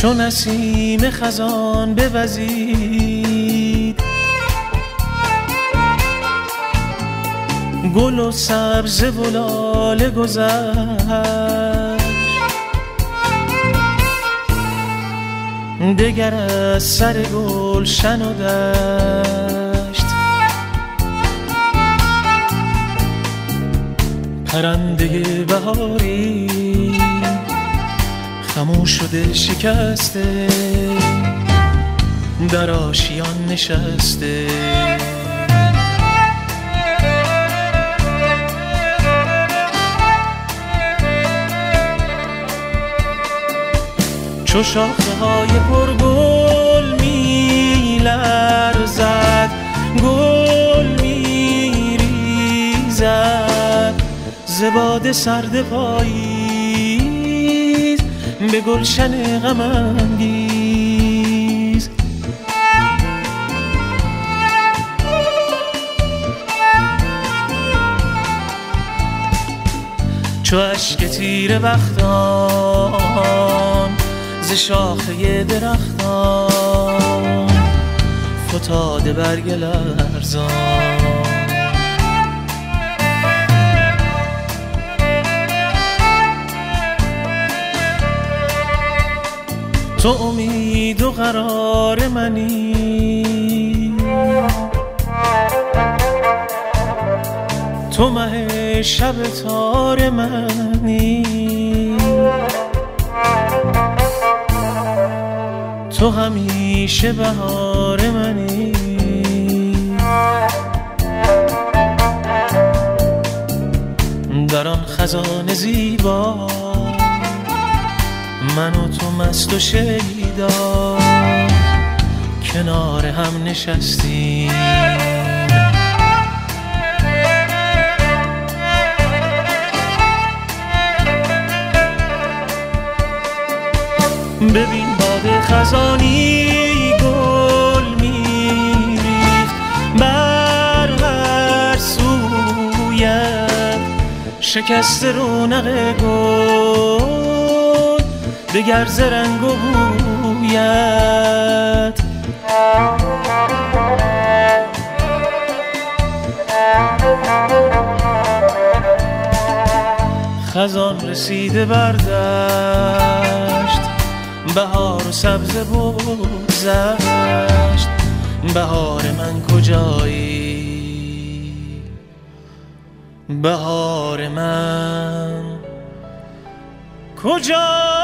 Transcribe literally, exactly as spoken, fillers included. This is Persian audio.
چون نسیم خزان بوزید، گل و سبزه و لاله گذشت. دگر از سر گلشن و دشت، پرنده بهاری خموش شده شکسته، در آشیان نشسته. چو شاخه های پرگل می لرزد، گل می ریزد ز باد سرد پاییز به گلشن غم انگیز. چو اشک تیره بختان ز شاخه درختان فتاده برگ لرزان. تو امید و قرار منی، تو مه شب تار منی، تو همیشه بهار منی. در آن خزان زیبا من و تو مست و شیدا کنار هم نشستیم. ببین باد خزانی گل میریخت بر هر سویت، شکست رونق گل دگر ز رنگ و بویت. خزان رسیده بر دشت، بهار و سبزه بگذشت. بهار من کجایی، بهار من کجایی؟